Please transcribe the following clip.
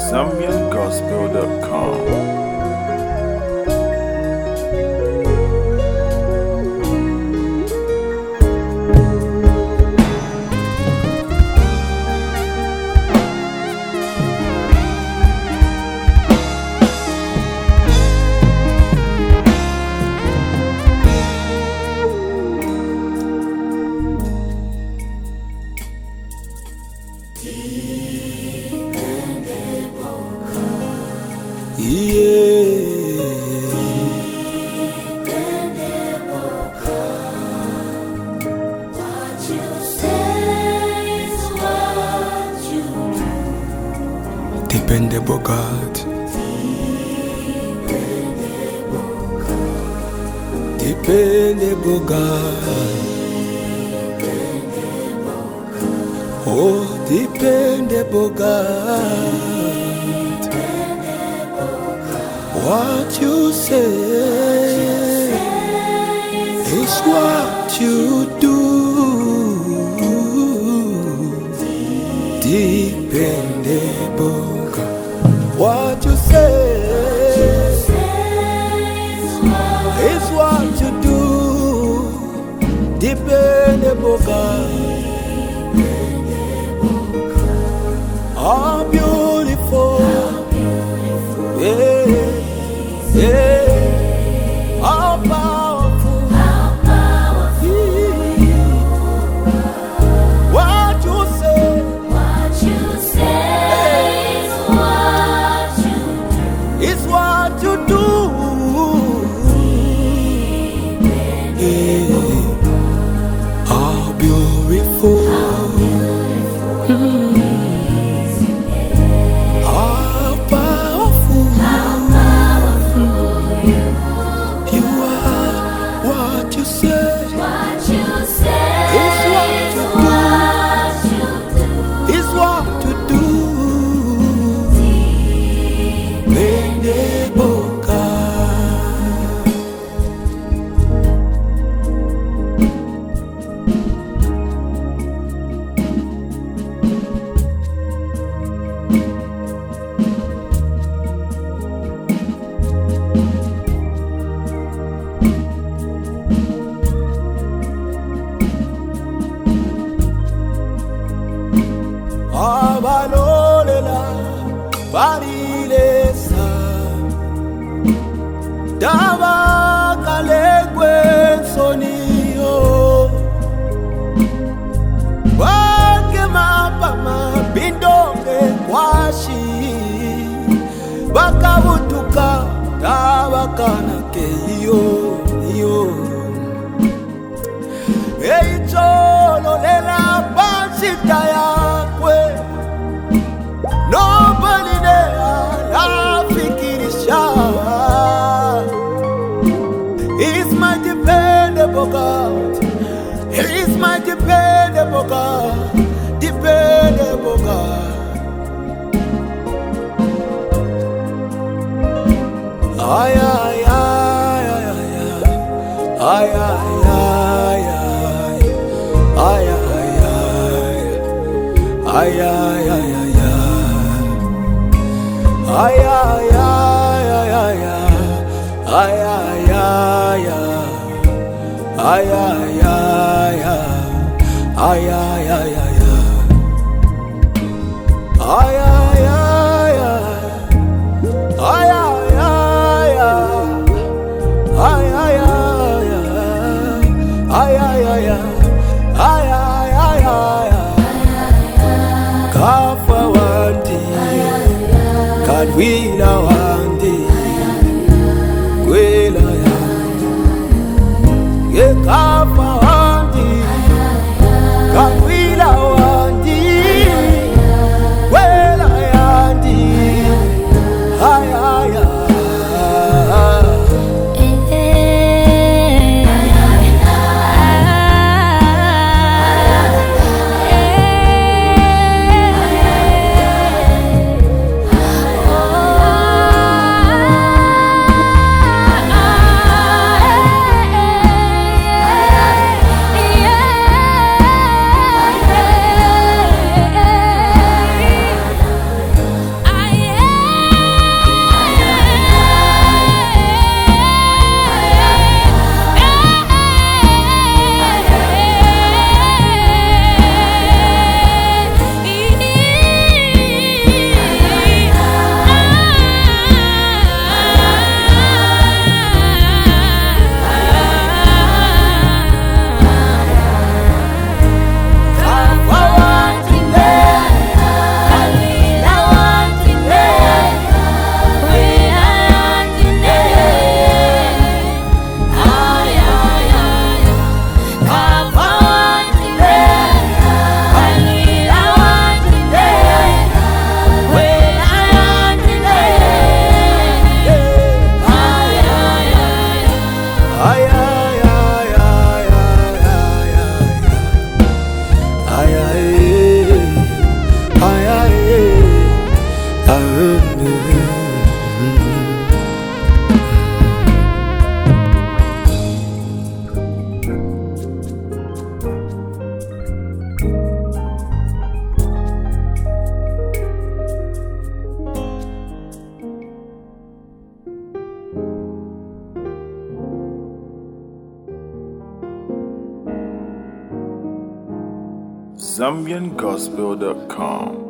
ZambianGospel.com. Dependable God, dependable God, oh dependable God, what you say is what you do, dependable. What you say is what you do, dependable God. How beautiful, yeah, yeah. How powerful, what you say is what you do. Yeah. How beautiful, how powerful, you are. What you say is what you do, is what you do. Dependable God. Abalolela barilesa daba kalekwe soniyo wake mapama bindonge kwashi bakabutuka daba kana keyo yo eicholo lela basita yakwe. Nobody there, I fikirisha. He's my dependable God. He's my dependable God. Dependable God. Ay ay ay ay ay ay ay ay ay ay ay ay. Ay ay ay ay ay ay ay ay ay ay ay ay Wila wandi, wila yandi, ye kafa wandi, wila wandi, wila yandi, ay ay ay. Oh ZambianGospel.com.